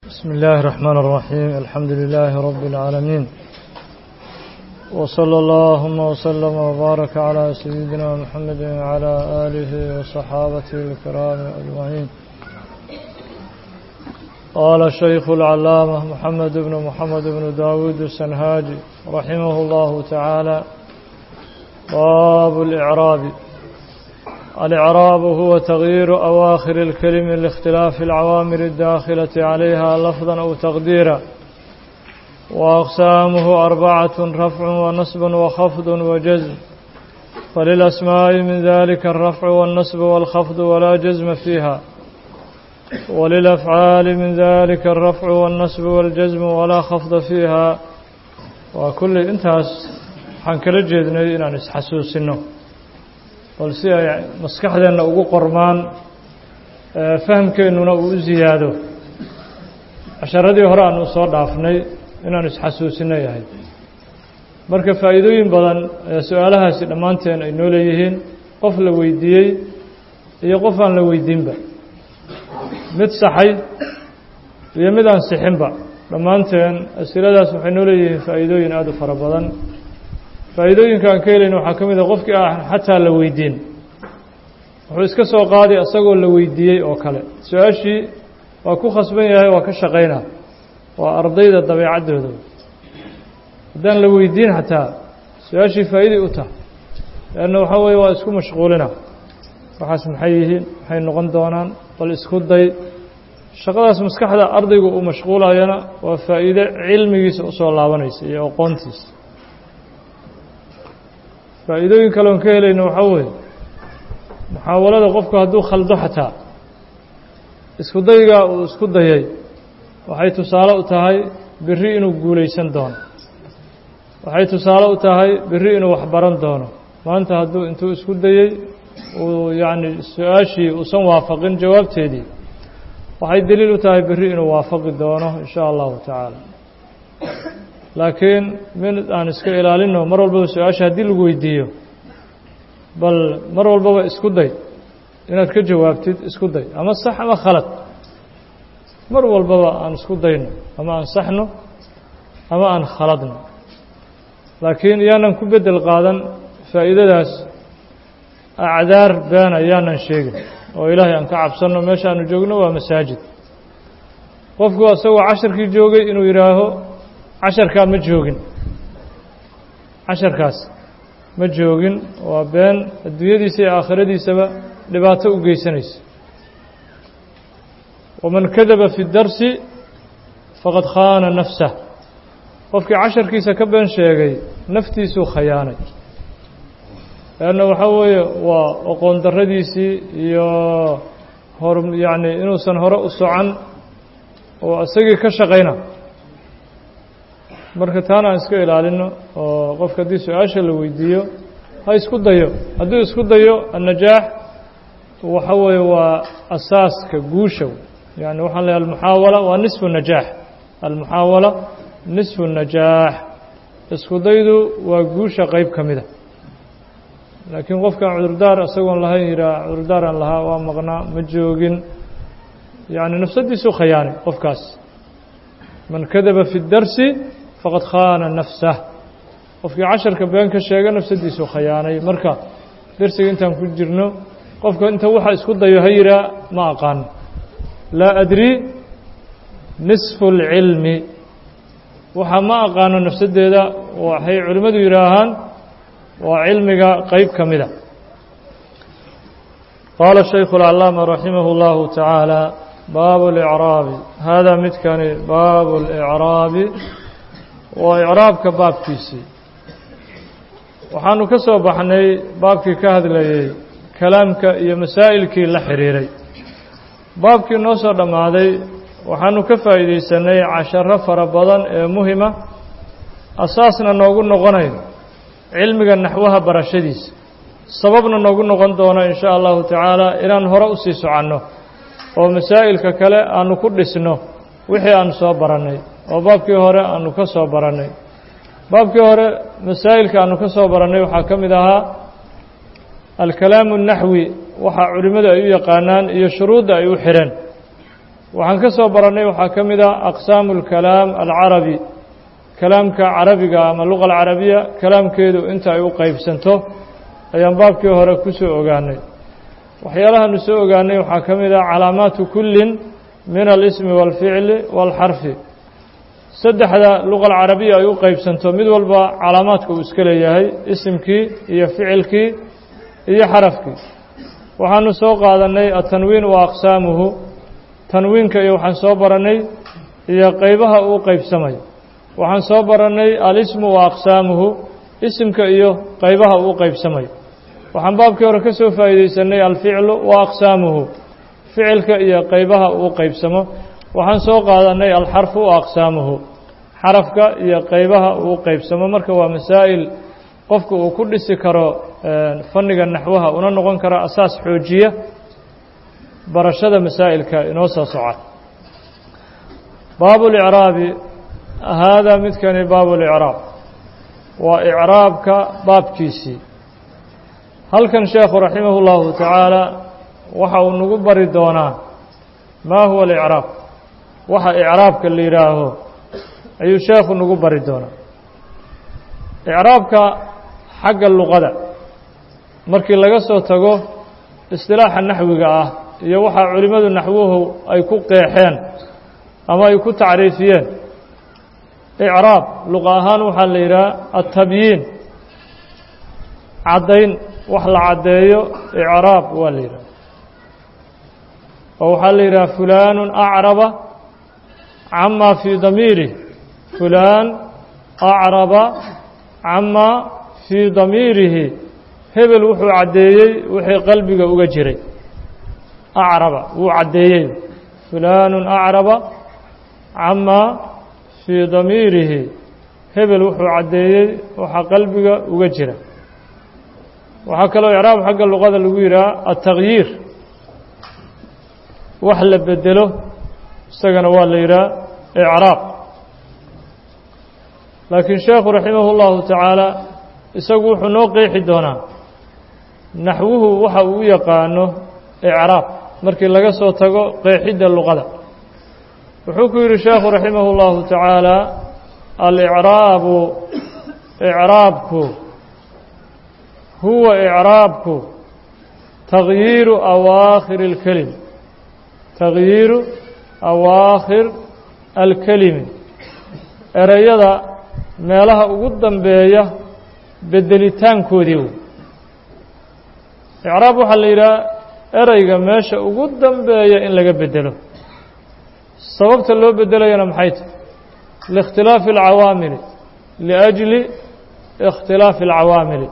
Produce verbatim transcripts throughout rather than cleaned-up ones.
بسم الله الرحمن الرحيم الحمد لله رب العالمين وصلى اللهم وسلم وبارك على سيدنا محمد وعلى آله وصحابته الكرام أجمعين. قال الشيخ العلامة محمد بن محمد بن داود السنهاجي رحمه الله تعالى: باب الإعراب. الإعراب هو تغيير أواخر الكلم لاختلاف العوامل الداخلة عليها لفظا أو تقديرا، وأقسامه أربعة: رفع ونصب وخفض وجزم. فللأسماء من ذلك الرفع والنصب والخفض ولا جزم فيها، وللأفعال من ذلك الرفع والنصب والجزم ولا خفض فيها. وكل انتهاس حنكل جدنا إن نسحسوسنه bal si ay maskaxdeena ugu qormaan fahamkeennuna uu ziyaado. casharadii hore aan soo dhaafnay inaan isxasuusino yahay marka faa'iidooyin badan ee su'aalahaasi dhammaanteen ay noo leeyihiin, qof la weydiiyey iyo qof aan la weydiinba, mid saxay iyo mid aan sixinba, dhammaanteen asiladaas waxay noo leeyihiin faa'iidooyin aad u fara badan. faa'iidooyinka aan ka helayno waxaa ka mid a qofkii ah xataa la weydiin wuxuu iska soo qaaday isagoo la weydiiyey oo kale, su-aashii waa ku khasban yahay, waa ka shaqaynaa, waa ardayda dabeecaddooda. haddaan la weydiin xataa su-aashii faa'iiday u tahay, leanna waxaa weeye waa isku mashquulina, waxaas maxay yihiin, maxay noqon doonaan, bal isku day. shaqadaas maskaxda ardaygu uu mashquulayana waa faa'iide cilmigiisa usoo laabanaysa iyo aqoontiisa. faa'iidooyin kale oon ka helayno waxaa weeye muxaawalada qofku hadduu khaldo xataa isku daygaa uu isku dayay waxay tusaale u tahay berri inuu guulaysan doono, waxay tusaale u tahay berri inuu wax baran doono. maanta hadduu intuu isku dayey uu yacni su-aashii uusan waafaqin jawaabteedii, waxay daliil u tahay berri inuu waafaqi doono in shaa allahu tacaala. laakiin mid aan iska ilaalino, mar walbaba su-aasha haddii lagu weydiiyo bal mar walbaba isku day inaad ka jawaabtid, isku day ama sax ama khalad. mar walbaba aan isku dayno, ama aan saxno ama aan khaladno, laakiin yaanan ku bedel qaadan faa'iidadaas acdaar beena yaanan sheegin, oo ilaahay aan ka cabsanno. meesha aanu joogno waa masaajid. qofku asagoo casharkii joogay inuu yidhaaho casharkaa ma joogin, casharkaas ma joogin, waa been adduunyadiisa iyo aakhiradiisaba dhibaato u geysanaysa. waman kadaba fi darsi faqad khaana nafsah. qofkii casharkiisa ka been sheegay naftiisuu khayaanay, leanna waxaa weeye waa aqoon darradiisii iyo hor yacni inuusan hore u socan oo isagii ka shaqayna. marka taana aan iska ilaalino, oo qofka haddii su-aasha la weydiiyo ha isku dayo. hadduu isku dayo annajaax waxa weeye waa asaaska guusha. yani waxaan leeyahay almuxaawala waa nisfu najaax, almuxaawala nisfu najaax. isku daydu waa guusha qeyb ka mida. laakiin qofkaan cudurdaar isagoon lahayn yidhaah cudurdaaraan lahaa, waa maqnaa, ma joogin, yani nafsadiisuu khayaanay qofkaas. man kadaba fi darsi faqad khaana nafsah. qofkii casharka been ka sheega nafsadiisuu khayaanay. marka darsiga intaan ku jirno qofka inta waxa isku dayo ha yihaa ma aqaano, laa adri nisfu اlcilmi, waxa ma aqaano nafsadeeda waxay culimmadu yidhaahaan waa cilmiga qeyb ka mida. qaala shaykhu اlcalaama raximah اllahu tacaala: baabu اlicraabi. haadaa midkani baabu اlicraabi waa icraabka baabkiisii. waxaanu ka soo baxnay baabkii ka hadlayey kalaamka iyo masaa'ilkii la xiriiray. baabkii noo soo dhammaaday waxaanu ka faa'iidaysanay casharo fara badan ee muhima, asaasna noogu noqonayo cilmiga naxwaha barashadiisa, sababna noogu noqon doono in shaa allahu tacaala inaan hore u sii soconno oo masaa'ilka kale aanu ku dhisno wixii aan soo barannay oo baabkii hore aanu ka soo barannay. baabkii hore masaa'ilka aanu ka soo barannay waxaa ka mid ahaa alkalaamu الnaxwi, waxa culimmadu ay u yaqaanaan iyo shuruudda ay u xireen. waxaan ka soo barannay waxaa ka mid ah aqsaamu اlkalaam alcarabi kalaamka carabiga ama luqa alcarabiya kalaamkeedu inta ay u qeybsanto ayaan baabkii hore ku soo ogaanay waxyaalahaanu soo ogaanay waxaa ka mid ah calaamaatu kullin min alismi wاlficli wاlxarfi saddexda luqa alcarabiya ay u qeybsanto mid walba calaamaadka uu iska leeyahay isimkii iyo ficilkii iyo xarafkii waxaanu soo qaadannay atanwiin wa aqsaamuhu tanwiinka iyo waxaan soo barannay iyo qeybaha uu qeybsamay waxaan soo barannay alismu wa aqsaamuhu isimka iyo qeybaha uu qeybsamay waxaan baabkii hore ka soo faa'iidaysanay alficlu wa aqsaamuhu ficilka iyo qeybaha uu qeybsamo waxaan soo qaadannay alxarfu wa aqsaamuhu xarafka iyo qeybaha uu qeybsamo marka waa masaa'il qofka uu ku dhisi karo fanniga naxwaha una noqon kara asaas xoojiya barashada masaa'ilka inoo soo soca baabu licraabi haadaa midkani baabu licraab waa icraabka baabkiisii halkan sheekhu raximah اllahu tacaala waxa uu nagu bari doonaa maa huwa alicraab waxa icraabka la yidhaaho ayuu sheekhu nagu bari doonaa icraabka xagga luqada markii laga soo tago istilaaxa naxwiga ah iyo waxaa culimmadu naxwuhu ay ku qeexeen ama ay ku tacriifiyeen icraab luqa ahaan waxaa la yidhaha atabyiin caddayn wax la caddeeyo icraab waa la yidhaha oo waxaa la yidhaha fulaanu acraba camaa fii damiirih fulaan acraba camaa fii damiirihi hebel wuxuu caddeeyey wixii qalbiga uga jiray acraba wuu caddeeyey fulaanu acraba camaa fii damiirihi hebel wuxuu caddeeyey waxa qalbiga uga jira waxaa kaloo icraab xagga luqada lagu yidhaha atagyiir wax la bedelo isagana waa la yidhaha icraab laakiin sheekhu raximah اllahu tacaala isagu wuxuu noo qeexi doonaa naxwuhu waxa uu u yaqaano icraab markii laga soo tago qeexidda luqada wuxuu ku yidhi sheekhu raximah اllahu tacaala alicraabu icraabku huwa icraabku tagyiiru awaakhir اlkelim tagyiiru awaakhir alkelimi ereyada meelaha ugu dambeeya bedelitaankoodii wey icraab waxaa la yidhaha ereyga meesha ugu dambeeya in laga bedelo sababta loo bedelayana maxay tahy liikhtilaafi alcawaamili liajli ikhtilaafi alcawaamili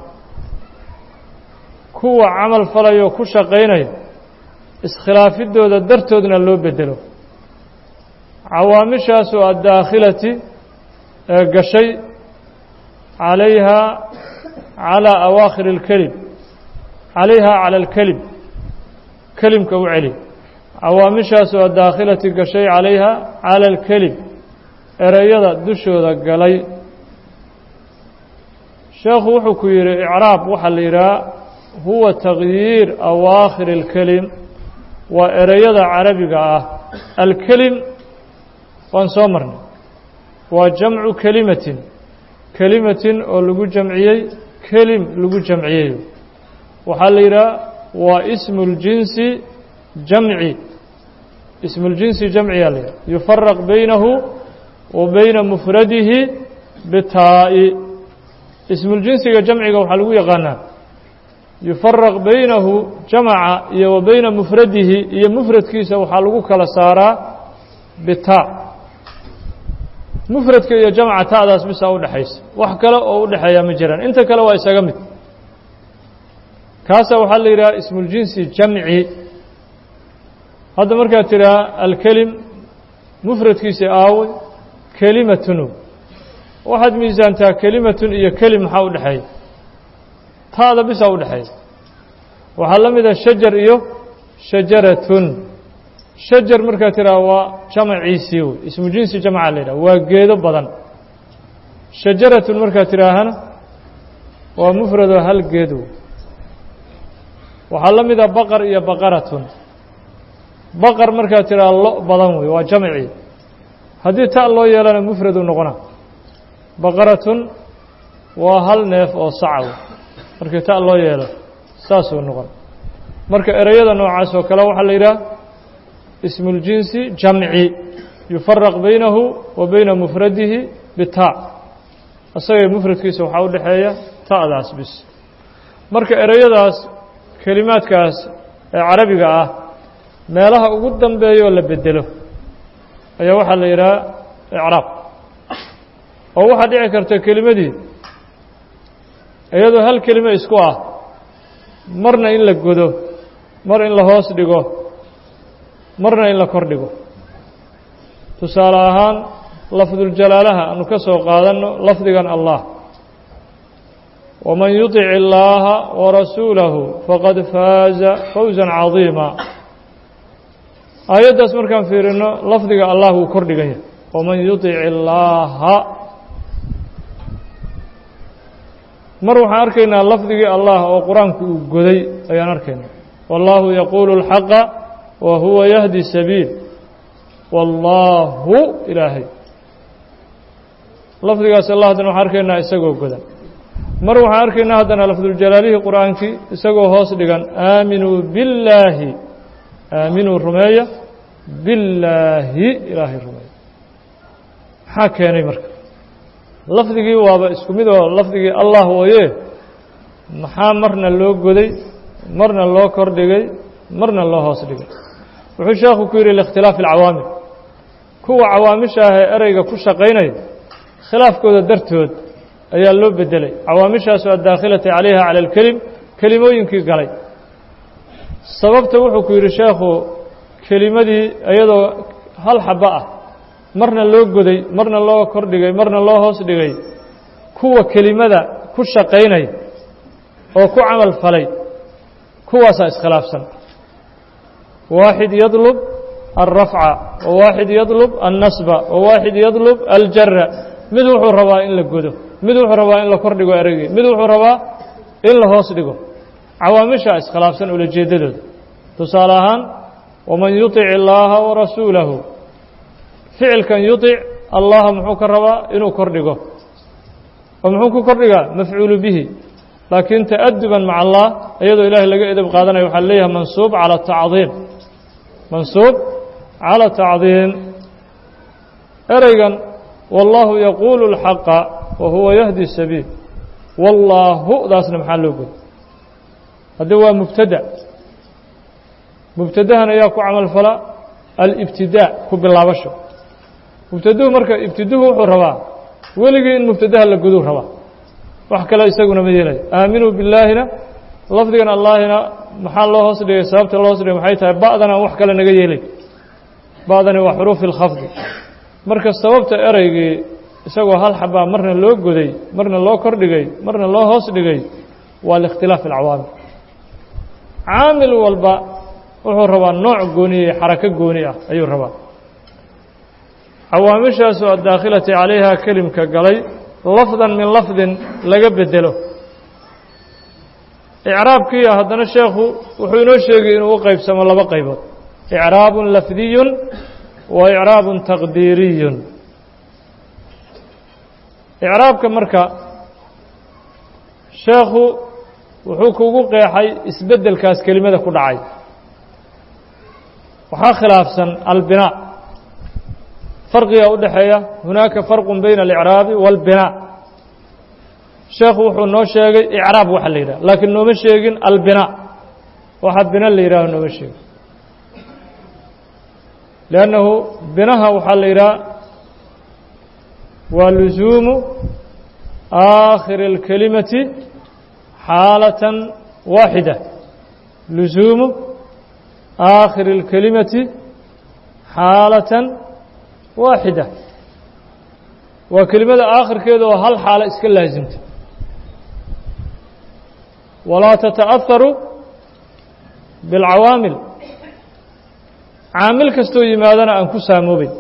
kuwa camal falayo ku shaqaynaya iskhilaafidooda dartoodna loo bedelo cawaamishaasoo addaakhilati ee gashay calayhaa calaa awaakhir اlkelim calayhaa cala alkelim kelimka u celi cawaamishaasoo addaakhilati gashay calayha cala alkelim ereyada dushooda galay sheekhu wuxuu ku yidhi icraab waxaa la yidhaha huwa tagyiir awaakhir اlkelim waa ereyada carabiga ah alkelim waan soo marnay waa jamcu kelimatin kelimatin oo lagu jamciyey kelim lagu jamciyey waxaa la yidhaha waa ismu اljinsi jamci ismu اljinsi jamciyaa la yidhaha yufaraq baynahu wa bayna mufradihi bitaa'i ismu اljinsiga jamciga waxaa lagu yaqaanaa yufaraq baynahu jamaca iyo wa bayna mufradihi iyo mufradkiisa waxaa lagu kala saaraa bitaa mufradka iyo jamca ta'daas bisaa u dhexaysa wax kale oo u dhexeeya ma jiraan inta kale waa isaga mid kaasa waxaa la yidhaha ismuljinsi jamci hadda markaad tidhaha alkelim mufradkiisa aaway kelimatun waxaad miisaantaa kelimatun iyo kelim maxaa u dhexeeya ta'da bisaa u dhexeeya waxaa la mida shajar iyo shajaratun shajar markaad tidhaha waa jamaciisii wey ismu jinsi jamca la yidhaha waa geedo badan shajaratun markaad tidhaahana waa mufradoo hal geed wey waxaa la mida baqar iyo baqaratun baqar markaa tiraa lo badan wey waa jamci haddii ta loo yeelana mufradu noqona baqaratun waa hal neef oo saca wey markii ta loo yeelo saasuu noqon marka ereyada noocaas oo kale waxaa la yidhaha ismu اljinsi jamci yufaraq baynahu wa bayna mufradihi bitaa isagay mufradkiisa waxaa u dhexeeya ta'daas bis marka ereyadaas kelimaadkaas ee carabiga ah meelaha ugu dambeeyoo la bedelo ayaa waxaa la yidhaha icraab oo waxaa dhici karta kelimadii iyadoo hal kelime isku ah marna in la godo mar in la hoos dhigo marna in la kor dhigo tusaale ahaan lafduljalaalaha aanu ka soo qaadanno lafdigan allah waman yuطic illaaha warasuulahu faqad faaza fawزan cadiima aayaddaas markaan fiirino lafdiga allah wuu kor dhigan yahay waman yuطic illaaha mar waxaan arkaynaa lafdigii allah oo qur-aanku uu goday ayaan arkaynaa wallaahu yaquulu اlxaqa wa huwa yahdi sabiil wallaahu ilaahay lafdigaas allah haddana waxaan arkaynaa isagoo godan mar waxaan arkaynaa haddana lafduljalaalihi qur-aankii isagoo hoos dhigan aaminuu billaahi aaminuu rumeeya billaahi ilaahay rumeeya maxaa keenay marka lafdigii waaba isku mid oo lafdigii allah wooye maxaa marna loo goday marna loo kor dhigay marna loo hoos dhigay wuxuu sheekhu ku yidhi liikhtilaafi alcawaamil kuwa cawaamisha ah ee ereyga ku shaqaynaya khilaafkooda dartood ayaa loo bedelay cawaamishaasoo addaakhilati calayha cala alkelim kelimooyinkii galay sababta wuxuu ku yidhi sheekhu kelimadii iyadoo hal xaba ah marna loo goday marna loo kor dhigay marna loo hoos dhigay kuwa kelimada ku shaqaynaya oo ku camal falay kuwaasaa iskhilaafsan waaxid yadlub alrafca wa waaxid yadlub alnasba wa waaxid yadlub aljara mid wuxuu rabaa in la godo mid wuxuu rabaa in la kor dhigo ereygii mid wuxuu rabaa in la hoos dhigo cawaamishaa iskhilaafsan ulajeeddadooda tusaale ahaan waman yuطic illaaha warasuulahu ficilkan yuطic allaha muxuu ka rabaa inuu kor dhigo oo muxuu ku kor dhigaa mafcuulu bihi laakiin ta'aduban maca allah iyadoo ilaahay laga edab qaadanayo waxaa leeyahay mansuub cala tacdiim mansuub cala tacdiim ereygan wallaahu yaquulu اlxaqa wa huwa yahdi sabiil wallaahu daasna maxaa loo goday hadde waa mubtada mubtadahan ayaa ku camal fala alibtidaa ku bilaabasho mubtaduhu marka ibtiduhu wuxuu rabaa weligii in mubtadaha la goduu rabaa wax kale isaguna ma yeelayo aaminuu billaahina lafdigan allaahina maxaa loo hoos dhigay sababta loo hoos dhigay maxay tahay ba'dan aan wax kale naga yeelay ba'dani waa xuruufi اlkhafdi marka sababta ereygii isagoo hal xabaa marna loo goday marna loo kor dhigay marna loo hoos dhigay waa liikhtilaafi alcawaamil caamil walba wuxuu rabaa nooc gooniye xarako gooni ah ayuu rabaa cawaamishaasoo addaakhilati calayha kelimka galay lafdan min lafdin laga bedelo icraabkiiya haddana sheekhu wuxuu inoo sheegay inuu u qaybsamo laba qaybood icraabun lafdiyun wa icraabun taqdiiriyun icraabka marka sheekhu wuxuu kugu qeexay isbeddelkaas kelimada ku dhacay waxaa khilaafsan albinaa farqiga u dhexeeya hunaaka farqun bayna alicraabi wاlbinaa sheekhu wuxuu noo sheegay icraab waxa la yidhaha laakiin nooma sheegin albinaa waxa bina la yidhaho nooma sheegin liannahu binaha waxaa la yidhaha waa lusuumu aakhiri اlkelimati xaalatan waaxida lusuumu aakhiri اlkelimati xaalatan waaxida waa kelimada aakhirkeeda oo hal xaalo iska laasimta walaa tata'aharu biاlcawaamil caamil kastoo yimaadana aan ku saamoobeyn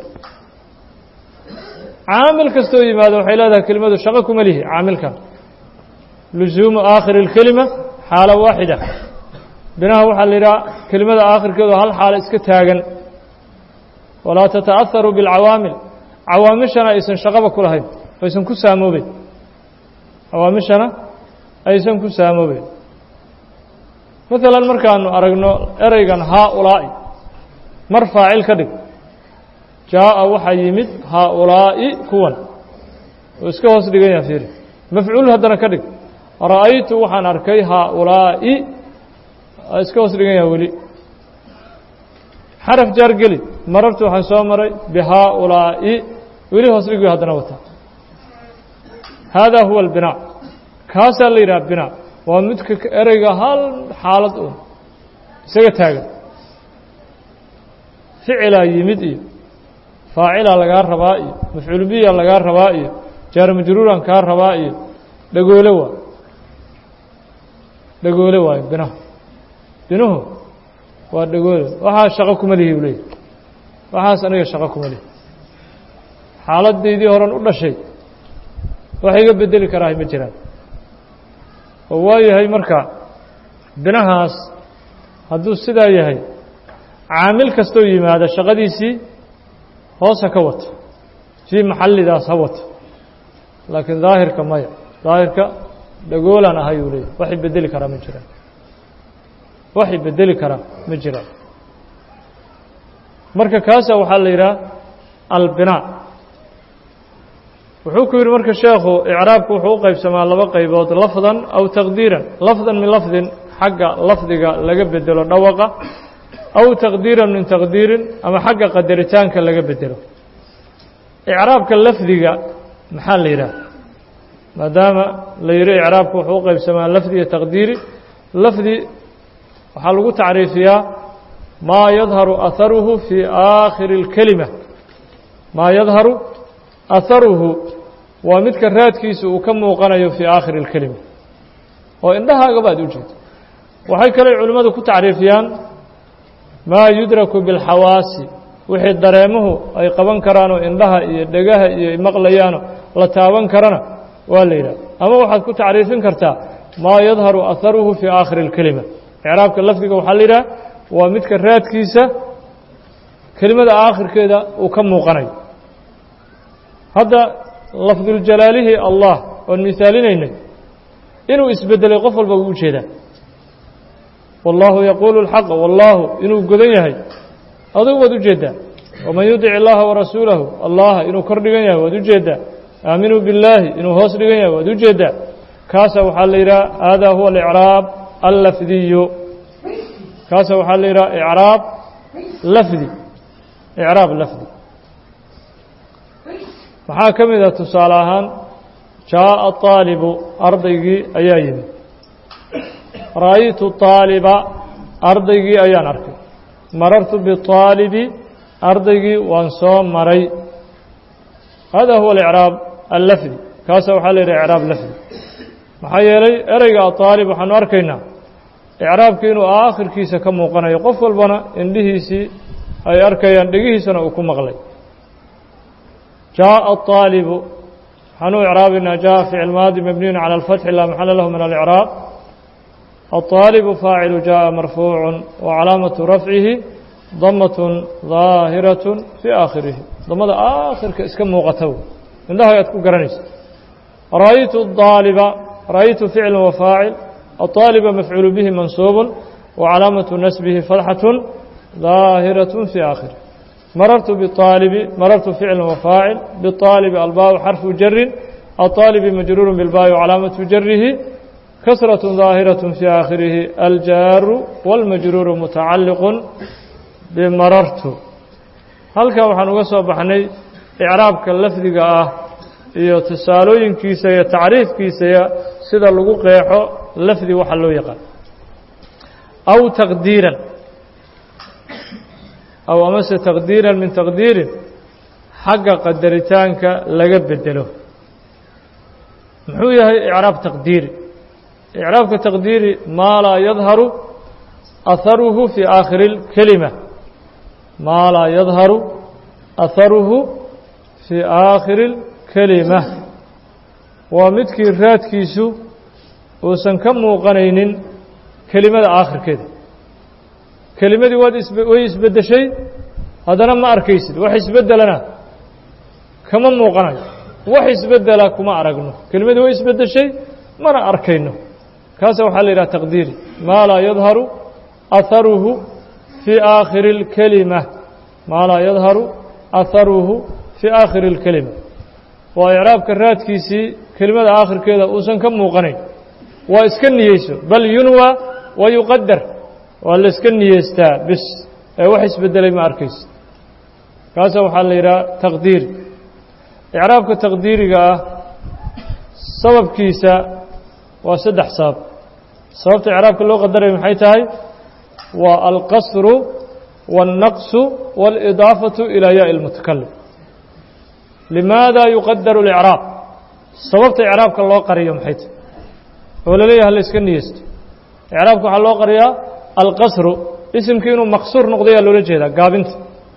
caamil kastoo yimaado waxay leedahay kelimadu shaqo kuma lihi caamilkan lusuumu aakhiri اlkelima xaala waaxida binaha waxaa la yidhaha kelimada aakhirkeedu hal xaalo iska taagan walaa tata'aharu biاlcawaamil cawaamishana aysan shaqaba ku lahayn aysan ku saamoobeyn cawaamishana aysan ku saamoobeyn maalan markaanu aragno ereygan haaulaa'i mar faacil ka dhig jaa'a waxaa yimid haaulaa'i kuwan oo iska hoos dhigan yaha fiiri mafcuul haddana ka dhig ra'aytu waxaan arkay haaulaa'i iska hoos dhigan yaha weli xaraf jaar geli marartu waxaan soo maray bihaaulaa'i weli hoos dhigi haddana wataa haadaa huwa albinaa kaasaa la yidhaha binaa waa midka ereyga hal xaalad uun isaga taagan ficilaa yimid iyo faacilaa lagaa rabaa iyo mafcuul biya lagaa rabaa iyo jaar majruuran kaa rabaa iyo dhagoole waa dhagoole waayo binaha binuhu waa dhagoole waxaa shaqo kuma lihi u leeyahy waxaas aniga shaqo kuma lihi xaaladaydii horan u dhashay wax iga bedeli karaahay ma jiraan oo waa yahay marka binahaas hadduu sidaa yahay caamil kastoo yimaada shaqadiisii hoos ha ka wato fii maxallidaas ha wato laakiin daahirka maya daahirka dhagoolaan ahay uu leeyahy waxay bedeli karaa ma jiraan waxay bedeli karaa ma jiraan marka kaasa waxaa la yidhaha albinaa wuxuu ku yidhi marka sheekhu icraabku wuxuu u qaybsamaa laba qaybood lafdan aw taqdiiran lafdan min lafdin xagga lafdiga laga bedelo dhawaqa aw taqdiiran min taqdiirin ama xagga qadaritaanka laga bedelo icraabka lafdiga maxaa la yidhaha maadaama la yidhi icraabku wuxuu u qaybsamaa lafdi iyo taqdiiri lafdi waxaa lagu tacriifiyaa maa yadharu aharuhu fii aakhiri اlkelima maa yadharu aharuhu waa midka raadkiisa uu ka muuqanayo fii aakhiri اlkelima oo indhahaagaba ad u jeedo waxay kale culimmadu ku tacriifiyaan maa yudraku biاlxawaasi wixii dareemuhu ay qaban karaanoo indhaha iyo dhegaha iyo maqlayaano la taaban karana waa la yidhaha ama waxaad ku tacriifin kartaa maa yadharu aharuhu fii aakhiri اlkelima icraabka lafdiga waxaa la yidhaha waa midka raadkiisa kelimada aakhirkeeda uu ka muuqanayo hadda lafduljalaalihi allah oon misaalinaynay inuu isbedelay qof walba uu u jeedaa wallaahu yaquulu اlxaqa wallaahu inuu godan yahay adugu waad u jeedaa waman yudic illaaha warasuulahu allah inuu kor dhigan yahay waad u jeedaa aaminuu billaahi inuu hoos dhigan yahay waad u jeedaa kaasa waxaa la yidhaha haadaa huwa alicraab allafdiyu kaasa waxaa la yidhaha icraab lafdi icraab lafdi waxaa ka mid ah tusaale ahaan jaaءa طaalibu ardaygii ayaa yimid ra'aytu طaaliba ardaygii ayaan arkay marartu biطaalibi ardaygii waan soo maray hada huwa alicraab allafdi kaasa waxaa la yidhaha icraab lafdi maxaa yeelay ereyga aطaalib waxaanu arkaynaa icraabkii inuu aakhirkiisa ka muuqanayo qof walbana indhihiisii ay arkayaan dhegihiisana uu ku maqlay jaaءa الطaalibu waxaanu icraabinaa jaءa ficil maadi mabniyun calى اlfatxi laa maxala lahu min alicraab الطaalibu faacilu jaءa marfuucu wacalaamatu rafcihi damaة ظaahiraة fii aakhirihi damada aakhirka iska muuqata indhaha aad ku garanaysa ra'aytu الطaaliba ra'aytu ficil wafaacil الطaaliba mafcuul bihi mansuub wacalaamaةu nasbihi fatxaة ظaahiraة fii aakhirih marartu biطaalibi marartu ficil wafaacil biطaalibi albaaءu xarfu jarin aلطaalibi majruur bilbaaءi wcalaamaةu jarihi kasraة ظaahiraة fii aakhirihi aljaaru wاlmajruuru mutacaliq bimarartu halkaa waxaan uga soo baxnay icraabka lafdiga ah iyo tusaalooyinkiisa iyo tacriifkiisaya sida lagu qeexo lafdi waxa loo yaqaan aw taqdiiran aw amase taqdiiran min taqdiirin xagga qadaritaanka laga bedelo muxuu yahay icraab taqdiiri icraabka taqdiiri maa laa yadharu aharuhu fii aakhiri اlkelima maa laa yadharu aharuhu fii aakhiri اlkelima waa midkii raadkiisu uusan ka muuqanaynin kelimada aakhirkeeda kelimadii waad way isbeddeshay haddana ma arkaysid wax isbeddelana kama muuqanayo wax isbeddela kuma aragno kelimadii way isbeddeshay mana arkayno kaasa waxaa la yidhaha taqdiiri maa laa yadharu aharuhu fii aakhiri اlkelima maa laa yadharu aharuhu fii aakhiri اlkelima waa icraabka raadkiisii kelimada aakhirkeeda uusan ka muuqanayn waa iska niyeyso bal yunwa wa yuqadar waa la iska niyeystaa bis ee wax isbeddelay ma arkayso kaasa waxaa la yidhaha taqdiiri icraabka taqdiiriga ah sababkiisa waa saddex sabab sababta icraabka loo qadaraya maxay tahay waa alqasru waاlnaqsu waاlidaafatu ilaa yaai اlmutakalim limaada yuqadaru اlicraab sababta icraabka loo qariyo maxay tahay oo la leeyahay la iska niyeysto icraabka waxaa loo qariyaa alqasru isimkii inuu maqsuur noqdayaa loola jeedaa gaabinta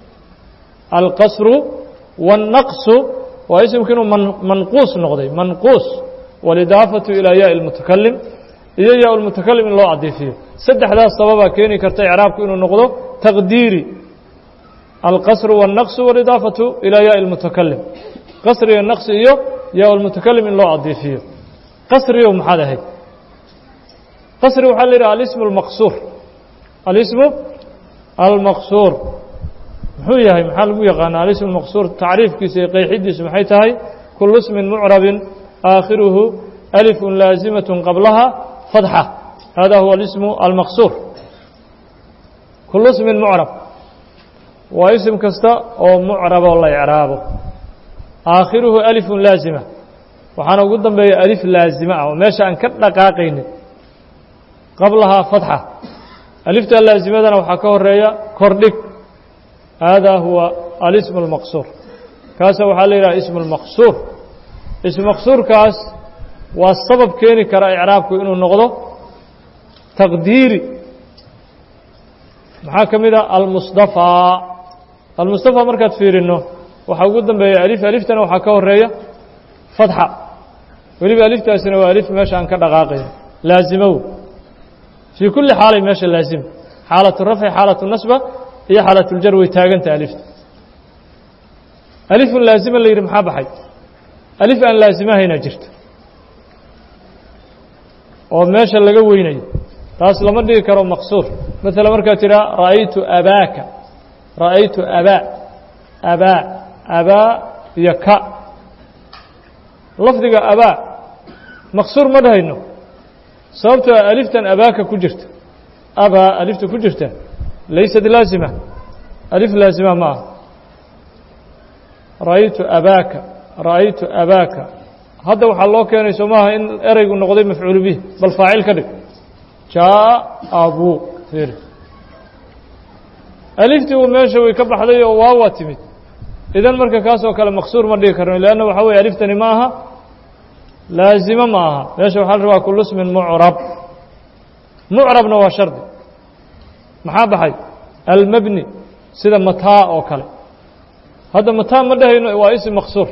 alqasru waاlnaqsu waa isimkii inuu manquus noqday manquus walidaafatu ilaa yaai اlmutakalim iyo yaa lmutakalim in loo adiifiyo saddexdaas sababaa keeni karta icraabku inuu noqdo taqdiiri alqasru waاlnaqsu walidaafatu ilaa yaai اlmutakalim qasriga naqsi iyo yaa lmutakalim in loo adiifiyo qasriyo maxaad ahayd qasri waxaa la yidhaha alismu اlmaqsuur alismu almaqsuur muxuu yahay maxaa lagu yaqaanaa alismu اlmaqsuur tacriifkiisa iyo qeexidiisu maxay tahay kulu ismin mucrabin aakhiruhu alif laazimaة qablaha fadxa hada huwa اlismu almaqsuur kulu ismin mucrab waa isim kasta oo mucraboo la icraabo aakhiruhu alifu laazima waxaana ugu dambeeya alif laazima ah oo meesha aan ka dhaqaaqaynin qablahaa fadxa alifta laazimadana waxaa ka horeeya kordhig hada huwa alismu اlmaqsuur kaasa waxaa la yidhaha ismu اlmaqsuur ismu maqsuurkaas waa sabab keeni kara icraabku inuu noqdo taqdiiri maxaa ka mid a almusdafaa almusdafaa markaad fiirino waxaa ugu dambeeya alif aliftana waxaa ka horeeya fadxa weliba aliftaasina waa alif meesha aan ka dhaqaaqayn laazimow fii kulli xaalay meesha laazima xaalatu rafci xaalatu nasba iyo xaalatu ljar way taaganta alifta alifun laazima la yidhi maxaa baxay alif aan laazimahayna jirto oo meesha laga weynayo taas lama dhigi karo maqsuur maala markaad tidhaa ra'aytu abaaka ra'aytu abaa abaa abaa iyo ka lafdiga abaa maqsuur ma dhahayno sababtoo aliftan abaaka ku jirta abaa alifta ku jirta laysat laazima alif laazima ma aha ra'aytu abaaka ra'aytu abaaka hadda waxaa loo keenay soo maaha in ereygu noqday mafcuulu bih bal faacil ka dhig jaaءa abuu fiiri aliftii u meesha way ka baxday oo waawa timid idan marka kaasoo kale maqsuur ma dhigi karno leanna waxaa weye aliftani ma aha laazimo ma aha meesha waxaa la rabaa kulu ismin mucrab mucrabna waa shardi maxaa baxay almabni sida mataa oo kale hadda mataa ma dhahayno waa ism maqsuur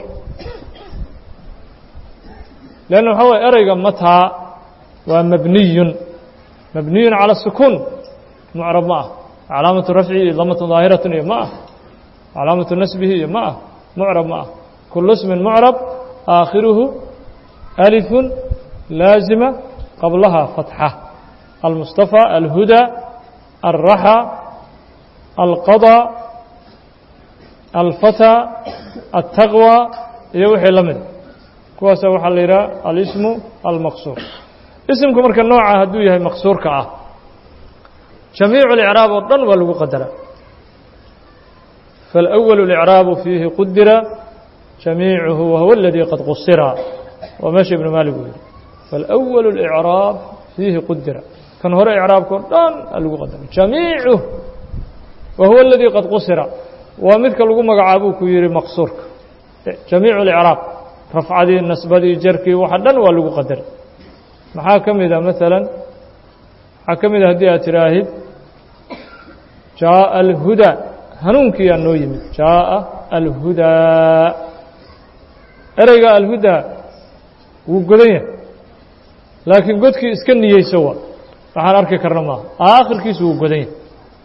leanna waxaa waye ereyga mataa waa mabniyun mabniyun calى الsukuun mucrab ma ah calaamatu rafcihi iyo damatu daahiratan iyo ma ah calaamatu nasbihi iyo ma ah mucrab ma ah kulu ismin mucrab aakhiruhu alifun laazima qablaha fatxa almustafa alhuda alraxa alqadى alfatى altaqwى iyo wixii la mida kuwaasa waxaa la yidhaha alismu almaqsuur isimku marka nooca hadduu yahay maqsuurka ah jamiicu اlicraab oo dhan waa lagu qadaraa faاlأwal اlicraabu fiihi qudira jamiicuhu wahuwa اladii qad qusira waa meesha ibnu maalik uu yihi faاlأwal اlicraab fiihi qudira kan hore icraabka o dhan a lagu qadara jamiicuh wahuwa اladii qad qusira waa midka lagu magacaabuu ku yihi maqsuurka jamiicu اlicraab rafcadii nasbadii jarkii waxa dhan waa lagu qadara maxaa ka mid a maalan waxaa ka mid a haddii aad tidhaahid jaaءa alhudaa hanuunkiyaa noo yimid jaaءa alhudaa ereyga alhudaa wuu godan yahay laakiin godkii iska niyeyso waa waxaan arki karna maaha aakhirkiisu wuu godan yahay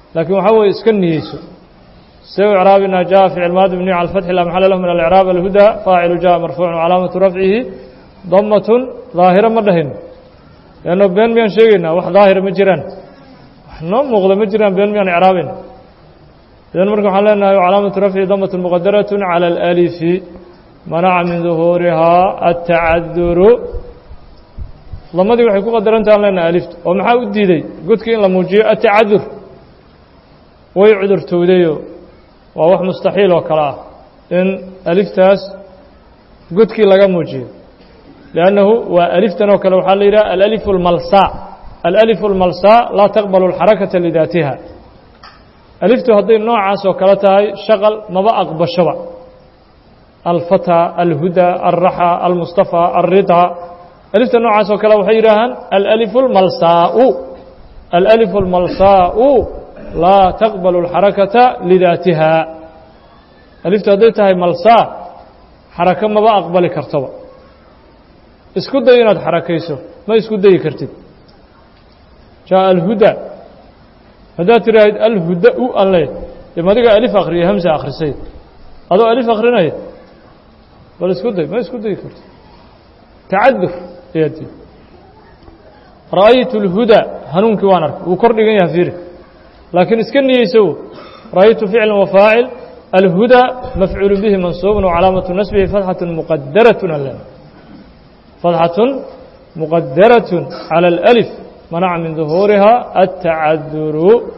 لكن وحوي إسكنيسو سوى إعرابنا جاء في الماضي مبني على الفتح لا محل له من الإعراب الهدى فاعل جاء مرفوع وعلامة رفعه ضمة ظاهرة مدهن لأنه بين ميان شيئنا وح ظاهر مجران نعم مغلى مجران بين ميان إعرابنا لأن مركم حلنا علامة رفعه ضمة مقدرة على الألف منع من ظهورها التعذر لما دي وحي قدرنت علينا ألفت ومحا وديدي قلت كين لموجيه التعذر ويعذر توديو ووح مستحيل وكراه إن ألفتاس قلت كين لغا موجيه لأنه وألفتنا وكلو حال الألف الملساء الألف الملساء لا تقبل الحركة لذاتها ألفت هذه النوع عاس وكلتها شغل ما بقى بشبع الفتى الهدى الرحى المصطفى الرضا ألفت النوع عاس وكلا وحيرهن الألف الملساء الألف الملساء لا تقبل الحركة لذاتها ألفت هذه ملساء حركة ما بقى أقبل كرتبة اسكو ديناد حركيسو ما اسكو دي كرتب جاء الهدى هذا تريد الهدى الله لما تلقى ألف أخري همزة آخر سيد هذا ألف أخرنا بل اسكو دي ما اسكو دي كرتب تعذر يدي رأيت الهدى هنون كوانر وكرني جنيها فيرك لكن اسكني يسو رأيت فعل وفاعل الهدى مفعول به منصوب وعلامة نسبه فتحة مقدرة لنا فتحة مقدرة على الألف منع من ظهورها التعذر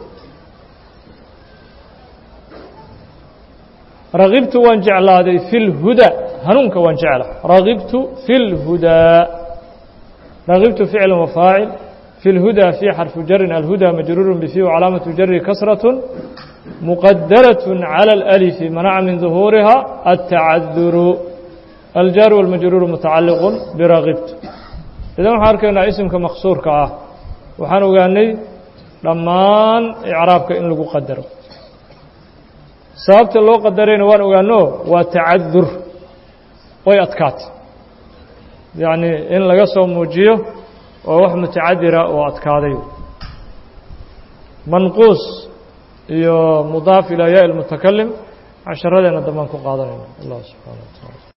رغبت وانجعل هذه في الهدى هنونك وانجعله رغبت في الهدى رغبت فعل وفاعل في الهدى في حرف جر الهدى مجرور بفيه وعلامة جر كسرة مقدرة على الألف منع من ظهورها التعذر الجار والمجرور متعلق برغبت إذا ما حركنا اسم كمقصور كآه وحنو قالني لمان إعرابك إن لقو قدره sababta loo qadarayna waan ogaano waa tacaddur way adkaat yaani in laga soo muujiyo oo wax mutacadira oo adkaaday manquus iyo mudaaf ila ya al mutakallim casharadena damaan ku qaadanayna Allah subhanahu wa ta'ala